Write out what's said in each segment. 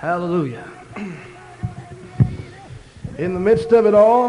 Hallelujah. In the midst of it all,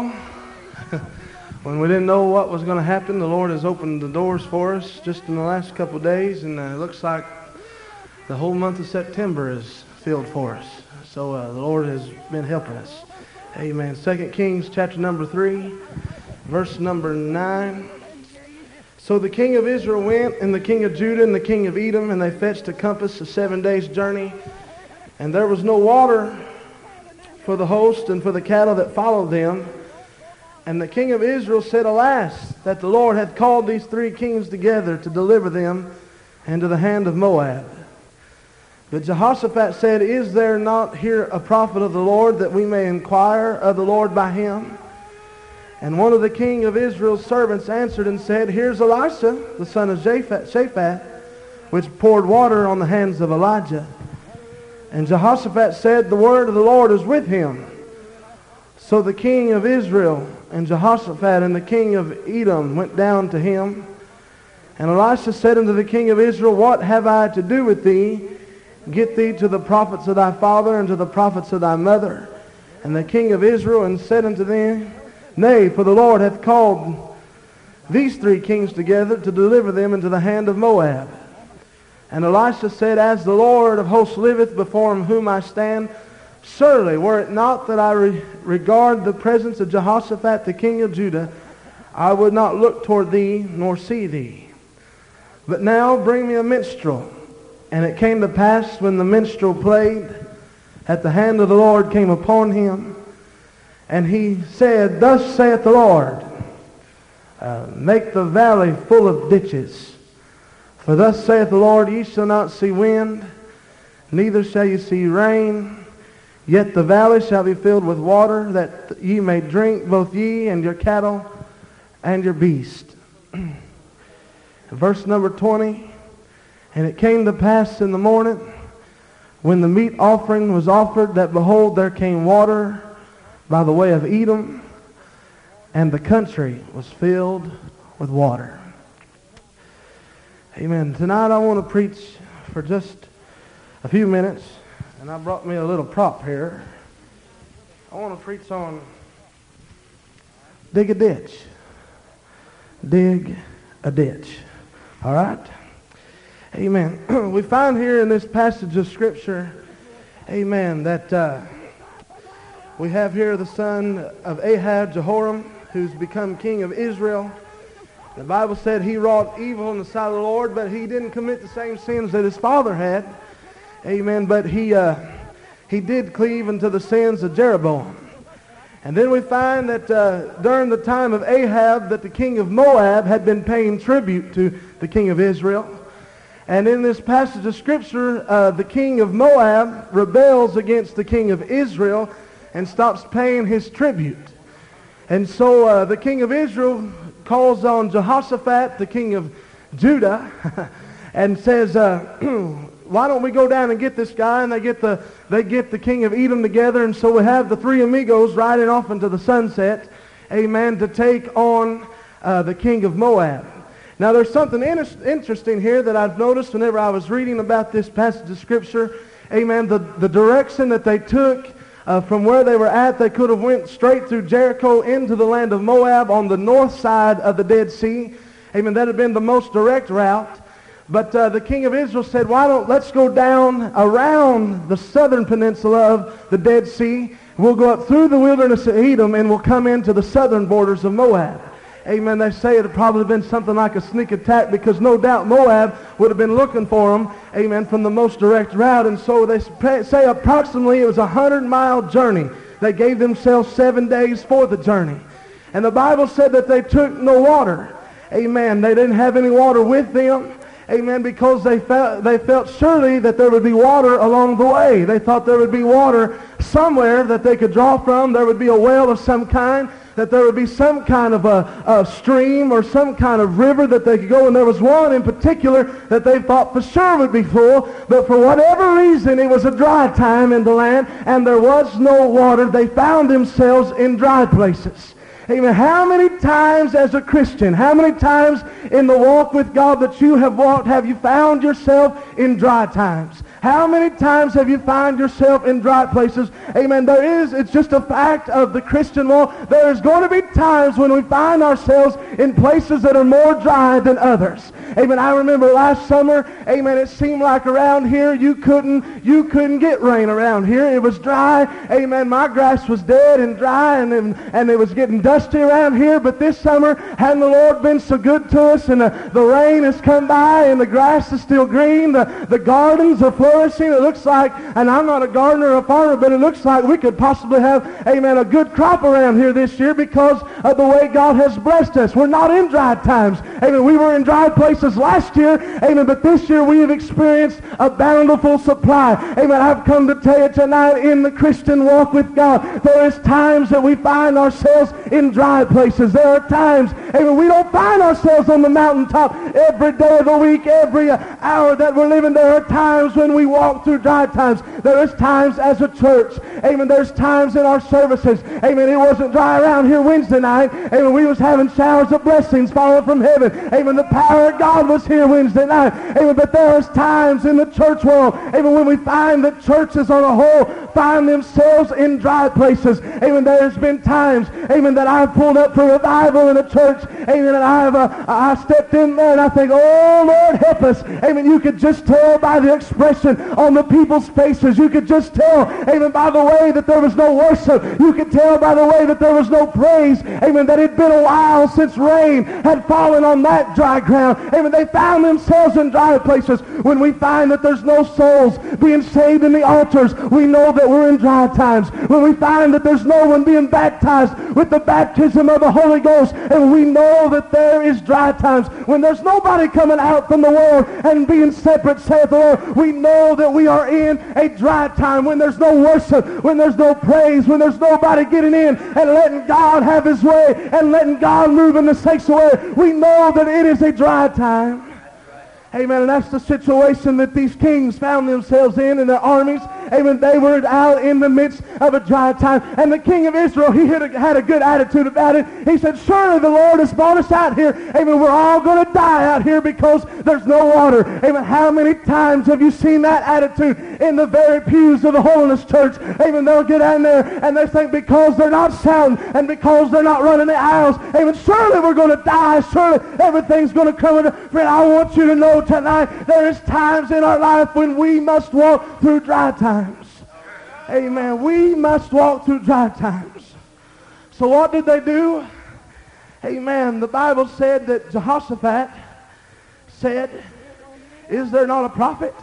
when we didn't know what was going to happen, the Lord has opened the doors for us just in the last couple of days, and it looks like the whole month of September is filled for us. So the Lord has been helping us. Amen. 2 Kings chapter number 3, verse number 9. So the king of Israel went, and the king of Judah, and the king of Edom, and they fetched a compass of 7 days' journey. And there was no water for the host and for the cattle that followed them. And the king of Israel said, Alas, that the Lord hath called these three kings together to deliver them into the hand of Moab. But Jehoshaphat said, Is there not here a prophet of the Lord, that we may inquire of the Lord by him? And one of the king of Israel's servants answered and said, Here's Elisha, the son of Shaphat, which poured water on the hands of Elijah. And Jehoshaphat said, The word of the Lord is with him. So the king of Israel and Jehoshaphat and the king of Edom went down to him. And Elisha said unto the king of Israel, What have I to do with thee? Get thee to the prophets of thy father and to the prophets of thy mother. And the king of Israel and said unto them, Nay, for the Lord hath called these three kings together to deliver them into the hand of Moab. And Elisha said, As the Lord of hosts liveth, before whom I stand, surely were it not that I regard the presence of Jehoshaphat the king of Judah, I would not look toward thee nor see thee. But now bring me a minstrel. And it came to pass, when the minstrel played, that the hand of the Lord came upon him. And he said, Thus saith the Lord, Make the valley full of ditches. For thus saith the Lord, Ye shall not see wind, neither shall ye see rain, yet the valley shall be filled with water, that ye may drink, both ye and your cattle and your beast. Verse number 20. And it came to pass in the morning, when the meat offering was offered, that behold, there came water by the way of Edom, and the country was filled with water. Amen. Tonight I want to preach for just a few minutes, and I brought me a little prop here. I want to preach on dig a ditch. Dig a ditch. All right? Amen. We find here in this passage of Scripture, amen, that we have here the son of Ahab, Jehoram, who's become king of Israel. The Bible said he wrought evil in the sight of the Lord, but he didn't commit the same sins that his father had. Amen. But he did cleave unto the sins of Jeroboam. And then we find that during the time of Ahab, that the king of Moab had been paying tribute to the king of Israel. And in this passage of Scripture, the king of Moab rebels against the king of Israel and stops paying his tribute. And so the king of Israel calls on Jehoshaphat, the king of Judah, and says, why don't we go down and get this guy? And they get the king of Edom together, and so we have the three amigos riding off into the sunset, amen, to take on the king of Moab. Now there's something interesting here that I've noticed whenever I was reading about this passage of Scripture, amen, the direction that they took from where they were at. They could have went straight through Jericho into the land of Moab on the north side of the Dead Sea. Amen. That had been the most direct route. But the king of Israel said, let's go down around the southern peninsula of the Dead Sea. We'll go up through the wilderness of Edom, and we'll come into the southern borders of Moab. Amen. They say it had probably been something like a sneak attack, because no doubt Moab would have been looking for them, amen, from the most direct route. And so they say approximately it was a 100-mile journey. They gave themselves 7 days for the journey. And the Bible said that they took no water. Amen. They didn't have any water with them. Amen. Because they felt surely that there would be water along the way. They thought there would be water somewhere that they could draw from. There would be a well of some kind, that there would be some kind of a stream or some kind of river that they could go. And there was one in particular that they thought for sure would be full, but for whatever reason it was a dry time in the land and there was no water. They found themselves in dry places. Amen. How many times as a Christian, how many times in the walk with God that you have walked, have you found yourself in dry times? How many times have you found yourself in dry places? Amen. It's just a fact of the Christian walk. There is going to be times when we find ourselves in places that are more dry than others. Amen. I remember last summer, amen, it seemed like around here you couldn't get rain around here. It was dry. Amen. My grass was dead and dry, and it was getting dusty around here. But this summer, hadn't the Lord been so good to us, and the rain has come by, and the grass is still green. The gardens are flourishing. It looks like, and I'm not a gardener or a farmer, but it looks like we could possibly have, amen, a good crop around here this year because of the way God has blessed us. We're not in dry times. Amen. We were in dry places last year. Amen. But this year we have experienced a bountiful supply. Amen. I've come to tell you tonight, in the Christian walk with God, there is times that we find ourselves in dry places. There are times, amen, we don't find ourselves on the mountaintop every day of the week, every hour that we're living. There are times when we walk through dry times. There is times as a church. Amen. There's times in our services. Amen. It wasn't dry around here Wednesday night. Amen. We was having showers of blessings falling from heaven. Amen. The power of God was here Wednesday night. Amen. But there is times in the church world, amen, when we find that churches on a whole find themselves in dry places. Amen. There has been times, amen, that I've pulled up for revival in a church. Amen. And I stepped in there and I think, oh Lord, help us. Amen. You could just tell by the expression on the people's faces. You could just tell, amen, by the way that there was no worship. You could tell by the way that there was no praise. Amen. That it had been a while since rain had fallen on that dry ground. Amen. They found themselves in dry places. When we find that there's no souls being saved in the altars, we know that we're in dry times. When we find that there's no one being baptized with the baptism of the Holy Ghost, and we know that there is dry times. When there's nobody coming out from the world and being separate, saith the Lord, we know that we are in a dry time. When there's no worship, when there's no praise, when there's nobody getting in and letting God have his way and letting God move in the sanctuary, we know that it is a dry time. Amen. And that's the situation that these kings found themselves in their armies. Amen. They were out in the midst of a dry time. And the king of Israel, he had a good attitude about it. He said, surely the Lord has brought us out here. Amen. We're all going to die out here because there's no water. Amen. How many times have you seen that attitude in the very pews of the Holiness Church? Amen. They'll get in there and they think because they're not shouting and because they're not running the aisles, amen, surely we're going to die. Surely everything's going to come. Friend, I want you to know tonight, there is times in our life when we must walk through dry times. Amen. We must walk through dry times. So what did they do? Amen. The Bible said that Jehoshaphat said, is there not a prophet?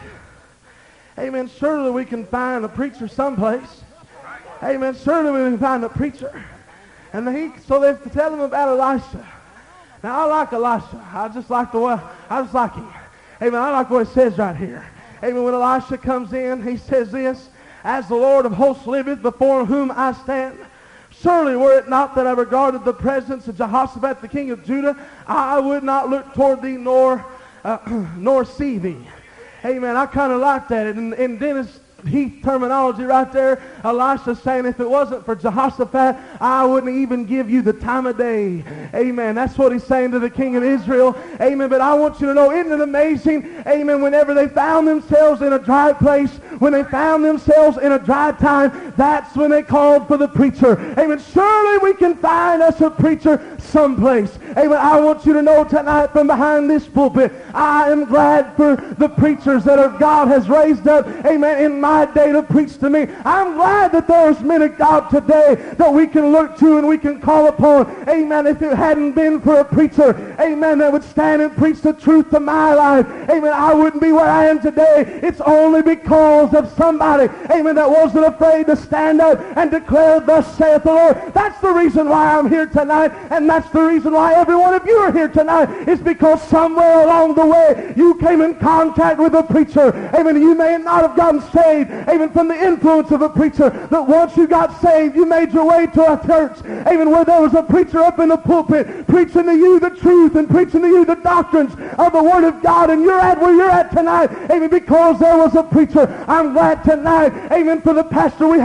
Amen. Surely we can find a preacher someplace. Amen. Surely we can find a preacher. And so they tell him about Elisha. Now I like Elisha. I just like him. Amen. I like what it says right here. Amen. When Elisha comes in, he says this, as the Lord of hosts liveth, before whom I stand, surely were it not that I regarded the presence of Jehoshaphat, the king of Judah, I would not look toward thee nor see thee. Amen. I kind of like that. And Dennis Heath terminology right there, Elisha saying, if it wasn't for Jehoshaphat, I wouldn't even give you the time of day. Amen. That's what he's saying to the king of Israel. Amen. But I want you to know, isn't it amazing? Amen. Whenever they found themselves in a dry place, when they found themselves in a dry time, that's when they called for the preacher. Amen. Surely we can find us a preacher someplace. Amen. I want you to know tonight from behind this pulpit, I am glad for the preachers that God has raised up, amen, in my day to preach to me. I'm glad that there's men of God today that we can look to and we can call upon. Amen. If it hadn't been for a preacher, amen, that would stand and preach the truth to my life, amen, I wouldn't be where I am today. It's only because of somebody, amen, that wasn't afraid to stand up and declare, thus saith the Lord. That's the reason why I'm here tonight, and that's the reason why every one of you are here tonight, is because somewhere along the way you came in contact with a preacher. Amen. You may not have gotten saved, amen, from the influence of a preacher, but once you got saved, you made your way to a church, amen, where there was a preacher up in the pulpit preaching to you the truth and preaching to you the doctrines of the Word of God, and you're at where you're at tonight, amen, because there was a preacher. I'm glad tonight, amen, for the pastor we have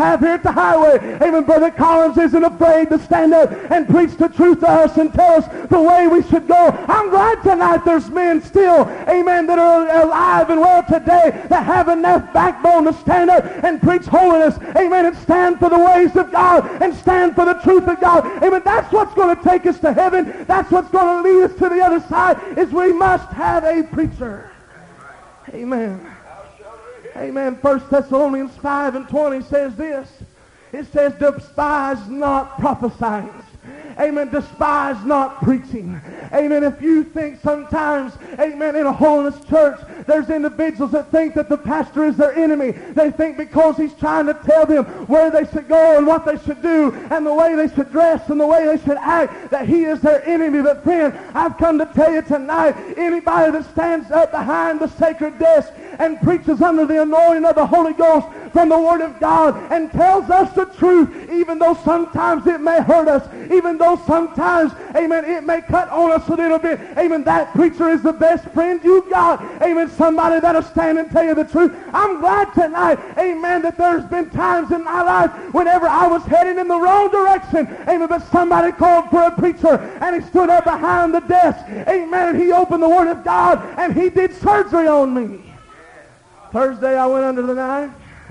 have here at the highway. Amen. Brother Collins isn't afraid to stand up and preach the truth to us and tell us the way we should go. I'm glad tonight there's men still, amen, that are alive and well today that have enough backbone to stand up and preach holiness, amen, and stand for the ways of God and stand for the truth of God. Amen. That's what's going to take us to heaven. That's what's going to lead us to the other side, is we must have a preacher. Amen. Amen. 1 Thessalonians 5:20 says this. It says, despise not prophesying. Amen. Despise not preaching. Amen. If you think sometimes, amen, in a holiness church, there's individuals that think that the pastor is their enemy. They think because he's trying to tell them where they should go and what they should do and the way they should dress and the way they should act, that he is their enemy. But friend, I've come to tell you tonight, anybody that stands up behind the sacred desk and preaches under the anointing of the Holy Ghost from the Word of God and tells us the truth, even though sometimes it may hurt us, even though sometimes, amen, it may cut on us a little bit, amen, that preacher is the best friend you've got. Amen. Somebody that'll stand and tell you the truth. I'm glad tonight, amen, that there's been times in my life whenever I was heading in the wrong direction, amen, but somebody called for a preacher and he stood up behind the desk, amen, and he opened the Word of God and he did surgery on me. Thursday I went under the knife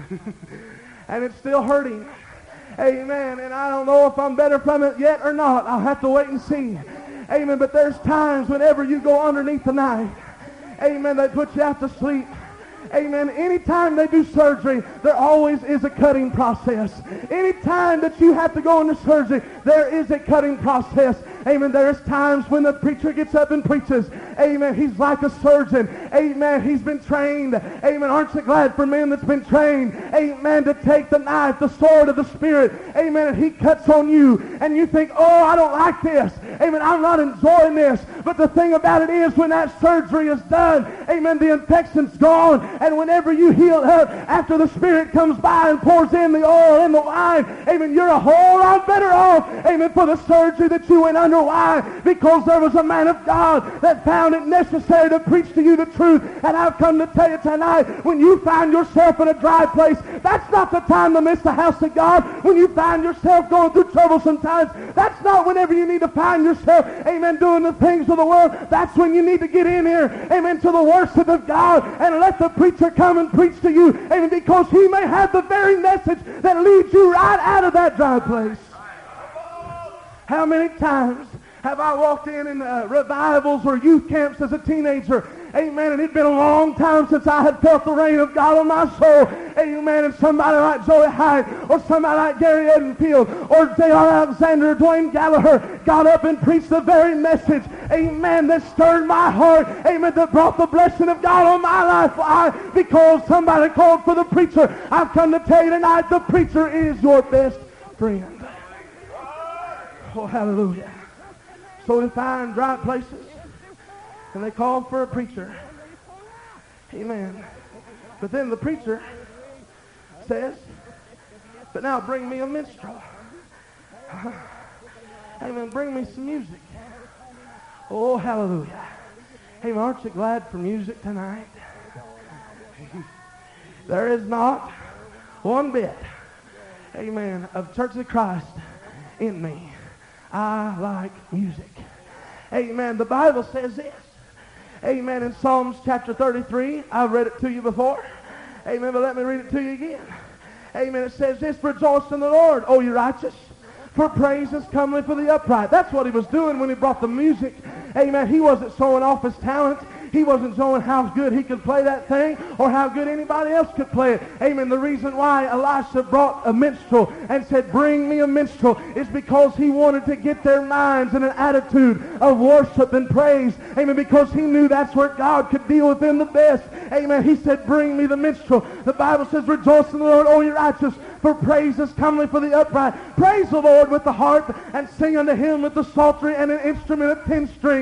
and it's still hurting. Amen. And I don't know if I'm better from it yet or not. I'll have to wait and see. Amen. But there's times whenever you go underneath the knife, amen, they put you out to sleep. Amen. Anytime they do surgery, there always is a cutting process. Anytime that you have to go into surgery, there is a cutting process. Amen. There's times when the preacher gets up and preaches. Amen. He's like a surgeon. Amen. He's been trained. Amen. Aren't you glad for men that's been trained? Amen. To take the knife, the sword of the Spirit. Amen. And he cuts on you. And you think, oh, I don't like this. Amen. I'm not enjoying this. But the thing about it is, when that surgery is done, amen, the infection's gone. And whenever you heal up, after the Spirit comes by and pours in the oil and the wine, amen, you're a whole lot better off, amen, for the surgery that you went under. Why? Because there was a man of God that found it necessary to preach to you the truth. And I've come to tell you tonight, when you find yourself in a dry place, that's not the time to miss the house of God. When you find yourself going through trouble sometimes, that's not whenever you need to find yourself, amen, doing the things of the world. That's when you need to get in here, amen, to the worship of God and let the preacher come and preach to you, amen, because he may have the very message that leads you right out of that dry place. How many times have I walked in revivals or youth camps as a teenager? Amen. And it'd been a long time since I had felt the rain of God on my soul. Amen. And somebody like Joey Hyde or somebody like Gary Edenfield or J.R. Alexander or Dwayne Gallagher got up and preached the very message, amen, that stirred my heart. Amen. That brought the blessing of God on my life. Why? Because somebody called for the preacher. I've come to tell you tonight, the preacher is your best friend. Oh, hallelujah. So we find dry places, and they call for a preacher. Amen. But then the preacher says, but now bring me a minstrel. Amen. Bring me some music. Oh, hallelujah. Amen. Aren't you glad for music tonight? There is not one bit, amen, of Church of Christ in me. I like music. Amen. The Bible says this. Amen. In Psalms chapter 33, I've read it to you before. Amen. But let me read it to you again. Amen. It says this, rejoice in the Lord, O ye righteous, for praise is comely for the upright. That's what he was doing when he brought the music. Amen. He wasn't showing off his talent. He wasn't showing how good he could play that thing or how good anybody else could play it. Amen. The reason why Elisha brought a minstrel and said, bring me a minstrel, is because he wanted to get their minds in an attitude of worship and praise. Amen. Because he knew that's where God could deal with them the best. Amen. He said, bring me the minstrel. The Bible says, rejoice in the Lord, O ye righteous, for praise is comely for the upright. Praise the Lord with the harp and sing unto him with the psaltery and an instrument of 10 strings.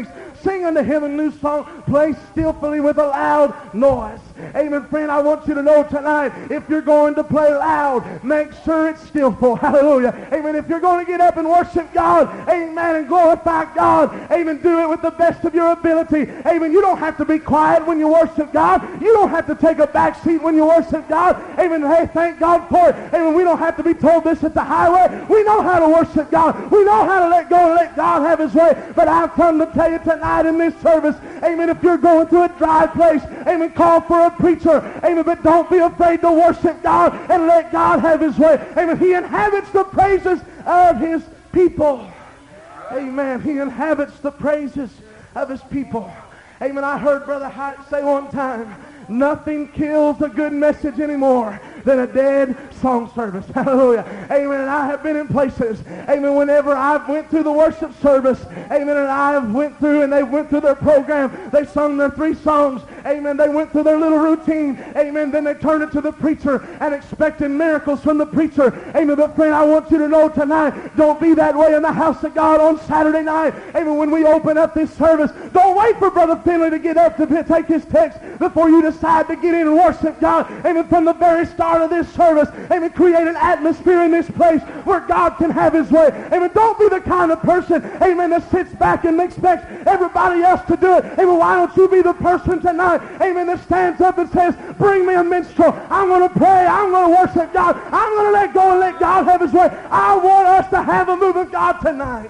sing unto him a new song. Play skillfully with a loud noise. Amen, friend, I want you to know tonight, if you're going to play loud, make sure it's skillful. Hallelujah. Amen. If you're going to get up and worship God, amen, and glorify God, amen, do it with the best of your ability. Amen. You don't have to be quiet when you worship God. You don't have to take a back seat when you worship God. Amen. Hey, thank God for it. Amen. We don't have to be told this at the highway. We know how to worship God. We know how to let go and let God have his way. But I've come to tell you tonight in this service, amen, if you're going through a dry place, amen, call for a preacher. Amen. But don't be afraid to worship God and let God have his way. Amen. He inhabits the praises of his people. Amen. He inhabits the praises of his people. Amen. I heard Brother Hyatt say one time, nothing kills a good message anymore than a dead song service. Hallelujah. Amen. And I have been in places, amen, whenever I went through the worship service, amen, and I went through and they went through their program, they sung their 3 songs, amen, they went through their little routine, amen, then they turned it to the preacher and expected miracles from the preacher. Amen. But friend, I want you to know tonight, don't be that way in the house of God on Saturday night. Amen. When we open up this service, don't wait for Brother Finley to get up to take his text before you decide to get in and worship God. Amen. From the very start of this service, amen, create an atmosphere in this place where God can have his way. Amen. Don't be the kind of person, amen, that sits back and expects everybody else to do it. Amen. Why don't you be the person tonight, amen, that stands up and says, bring me a minstrel. I'm going to pray. I'm going to worship God. I'm going to let go and let God have his way. I want us to have a move of God tonight.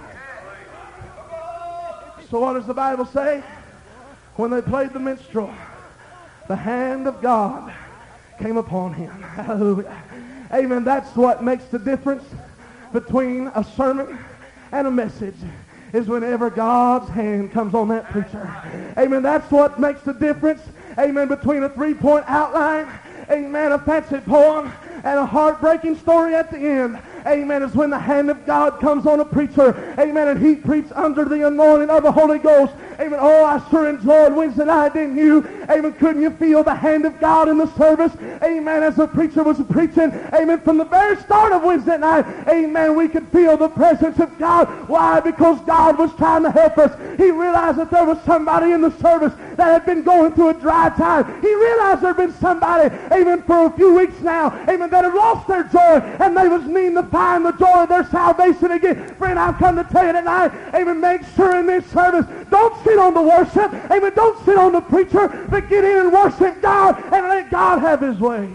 So what does the Bible say? When they played the minstrel, the hand of God came upon him. Hallelujah. Amen. That's what makes the difference between a sermon and a message, is whenever God's hand comes on that preacher. Amen. That's what makes the difference, amen, between a 3-point outline, amen, a fancy poem, and a heartbreaking story at the end. Amen. Is when the hand of God comes on a preacher. Amen. And he preached under the anointing of the Holy Ghost. Amen. Oh, I sure enjoyed Wednesday night, didn't you? Amen. Couldn't you feel the hand of God in the service? Amen. As the preacher was preaching. Amen. From the very start of Wednesday night. Amen. We could feel the presence of God. Why? Because God was trying to help us. He realized that there was somebody in the service that had been going through a dry time. He realized there had been somebody, amen, for a few weeks now, amen, that had lost their joy and they was needing to find the joy of their salvation again. Friend, I've come to tell you tonight, amen, make sure in this service, don't sit on the worship, amen, don't sit on the preacher, but get in and worship God and let God have his way.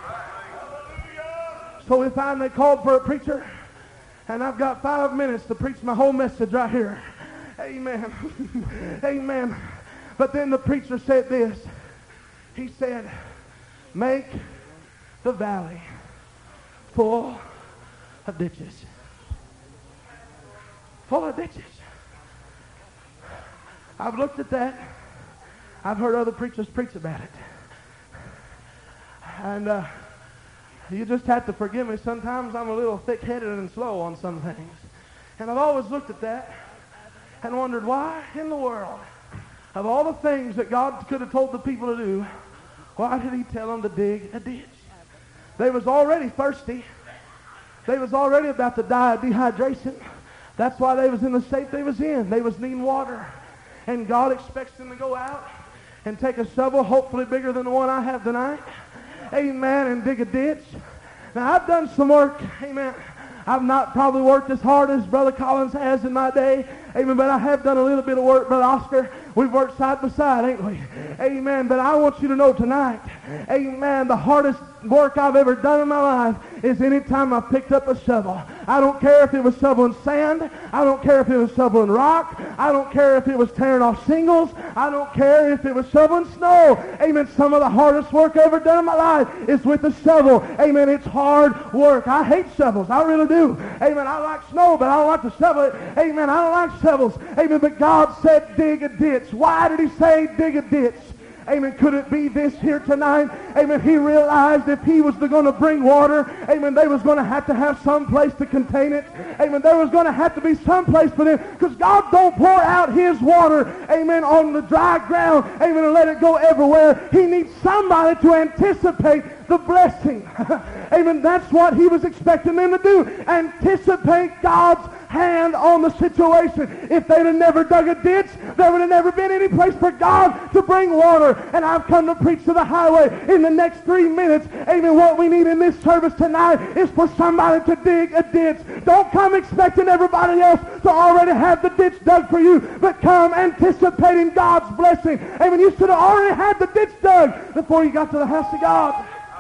So we finally called for a preacher, and I've got 5 minutes to preach my whole message right here. Amen. Amen. But then the preacher said this. He said, make the valley full of ditches. Full of ditches. I've looked at that. I've heard other preachers preach about it. And you just have to forgive me. Sometimes I'm a little thick-headed and slow on some things. And I've always looked at that and wondered, why in the world, of all the things that God could have told the people to do, why did he tell them to dig a ditch? They was already thirsty. They was already about to die of dehydration. That's why they was in the state they was in. They was needing water. And God expects them to go out and take a shovel, hopefully bigger than the one I have tonight. Amen. And dig a ditch. Now, I've done some work. Amen. I've not probably worked as hard as Brother Collins has in my day. Amen. But I have done a little bit of work, Brother Oscar. We've worked side by side, ain't we? Amen. But I want you to know tonight, amen, the hardest work I've ever done in my life is any time I picked up a shovel. I don't care if it was shoveling sand. I don't care if it was shoveling rock. I don't care if it was tearing off shingles. I don't care if it was shoveling snow. Amen. Some of the hardest work I've ever done in my life is with a shovel. Amen. It's hard work. I hate shovels. I really do. Amen. I like snow, but I don't like to shovel it. Amen. I don't like shovels. Amen. But God said dig a ditch. Why did he say dig a ditch? Amen. Could it be this here tonight? Amen. He realized if he was going to bring water, amen, they was going to have some place to contain it. Amen. There was going to have to be some place for them, because God don't pour out his water, amen, on the dry ground, amen, and let it go everywhere. He needs somebody to anticipate the blessing. Amen. That's what he was expecting them to do. Anticipate God's hand on the situation. If they'd have never dug a ditch, there would have never been any place for God to bring water. And I've come to preach to the highway in the next 3 minutes. Amen. What we need in this service tonight is for somebody to dig a ditch. Don't come expecting everybody else to already have the ditch dug for you, but come anticipating God's blessing. Amen. You should have already had the ditch dug before you got to the house of God.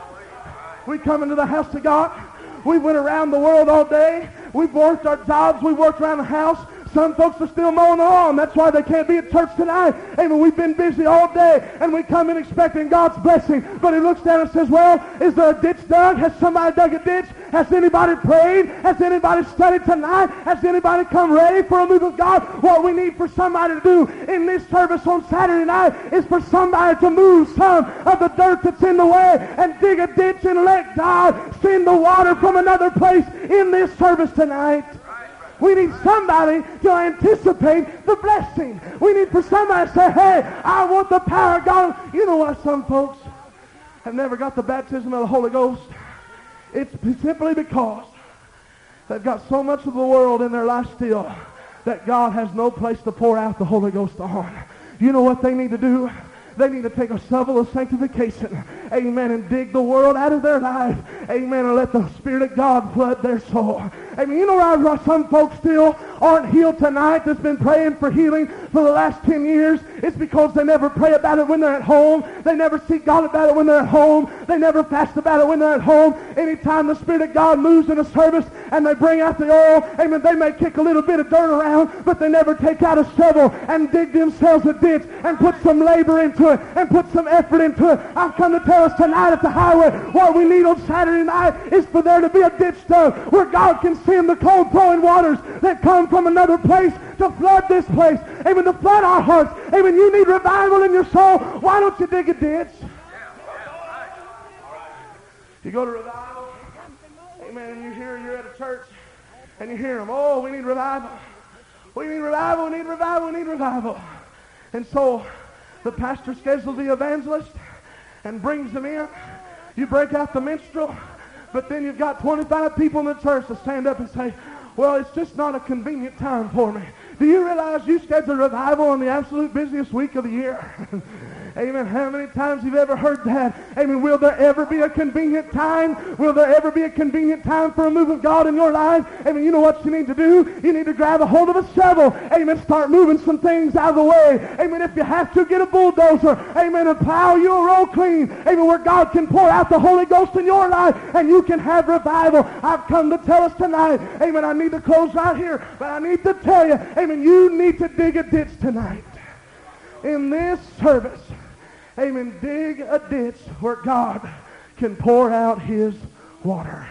We come into the house of God. We went around the world all day. We've worked our jobs. We worked around the house. Some folks are still mowing the lawn. That's why they can't be at church tonight. Amen. We've been busy all day, and we come in expecting God's blessing. But he looks down and says, well, is there a ditch dug? Has somebody dug a ditch? Has anybody prayed? Has anybody studied tonight? Has anybody come ready for a move of God? What we need for somebody to do in this service on Saturday night is for somebody to move some of the dirt that's in the way and dig a ditch and let God send the water from another place in this service tonight. We need somebody to anticipate the blessing. We need for somebody to say, hey, I want the power of God. You know what? Some folks have never got the baptism of the Holy Ghost. It's simply because they've got so much of the world in their life still that God has no place to pour out the Holy Ghost on. You know what they need to do? They need to take a shovel of sanctification, amen, and dig the world out of their life, amen, and let the Spirit of God flood their soul. Amen. You know why some folks still aren't healed tonight that's been praying for healing for the last 10 years? It's because they never pray about it when they're at home. They never seek God about it when they're at home. They never fast about it when they're at home. Anytime the Spirit of God moves in a service and they bring out the oil, amen, they may kick a little bit of dirt around, but they never take out a shovel and dig themselves a ditch and put some labor into it and put some effort into it. I've come to tell us tonight at the highway, what we need on Saturday night is for there to be a ditch dug where God can send the cold flowing waters that come from another place to flood this place. Amen. To flood our hearts. Amen. You need revival in your soul. Why don't you dig a ditch? You go to revival. Amen. And you're at a church and you hear them. Oh, we need revival. We need revival. We need revival. We need revival. And so the pastor schedules the evangelist and brings them in. You break out the minstrel. But then you've got 25 people in the church to stand up and say, well, it's just not a convenient time for me. Do you realize you schedule revival on the absolute busiest week of the year? Amen. How many times have you ever heard that? Amen. Will there ever be a convenient time? Will there ever be a convenient time for a move of God in your life? Amen. You know what you need to do? You need to grab a hold of a shovel. Amen. Start moving some things out of the way. Amen. If you have to, get a bulldozer. Amen. And plow your road clean. Amen. Where God can pour out the Holy Ghost in your life and you can have revival. I've come to tell us tonight. Amen. I need to close right here. But I need to tell you. Amen. You need to dig a ditch tonight. In this service. Amen. Dig a ditch where God can pour out his water.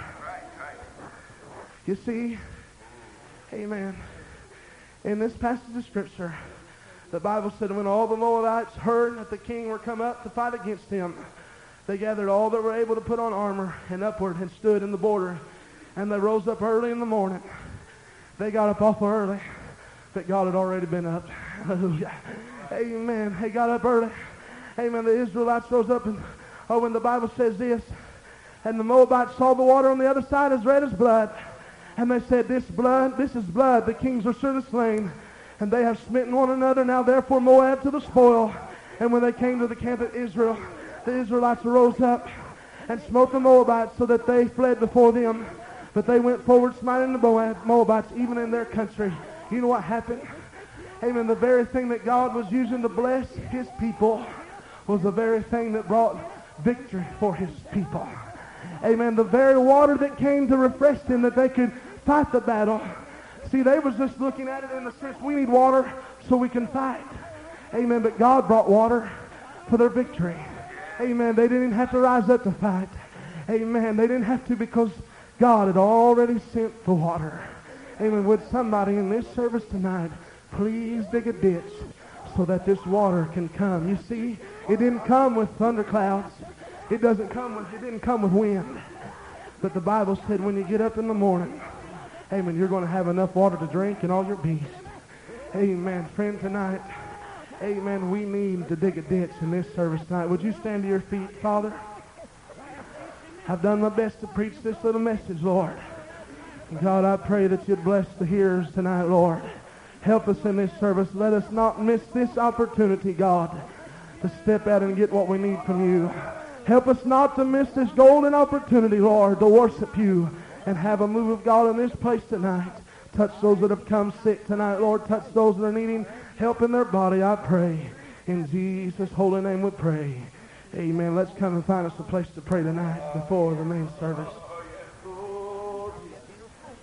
You see, amen, in this passage of Scripture, the Bible said when all the Moabites heard that the king were come up to fight against him, they gathered all that were able to put on armor and upward and stood in the border. And they rose up early in the morning. They got up awful early, but God had already been up. Hallelujah. Amen. They got up early. Amen. The Israelites rose up and, when the Bible says this, and the Moabites saw the water on the other side as red as blood. And they said, this is blood. The kings are surely slain. And they have smitten one another. Now therefore Moab to the spoil. And when they came to the camp of Israel, the Israelites arose up and smote the Moabites so that they fled before them. But they went forward smiting the Moabites even in their country. You know what happened? Amen. The very thing that God was using to bless his people was the very thing that brought victory for his people. Amen. The very water that came to refresh them that they could fight the battle. See, they was just looking at it in the sense, we need water so we can fight. Amen. But God brought water for their victory. Amen. They didn't have to rise up to fight. Amen. They didn't have to because God had already sent the water. Amen. Would somebody in this service tonight please dig a ditch so that this water can come? You see, it didn't come with thunderclouds. It didn't come with wind. But the Bible said when you get up in the morning, amen, you're going to have enough water to drink and all your beasts. Amen. Friend, tonight, amen, we need to dig a ditch in this service tonight. Would you stand to your feet, Father? I've done my best to preach this little message, Lord. And God, I pray that you'd bless the hearers tonight, Lord. Help us in this service. Let us not miss this opportunity, God, to step out and get what we need from you. Help us not to miss this golden opportunity, Lord, to worship you and have a move of God in this place tonight. Touch those that have come sick tonight, Lord. Touch those that are needing help in their body, I pray. In Jesus' holy name we pray. Amen. Let's come and find us a place to pray tonight before the main service.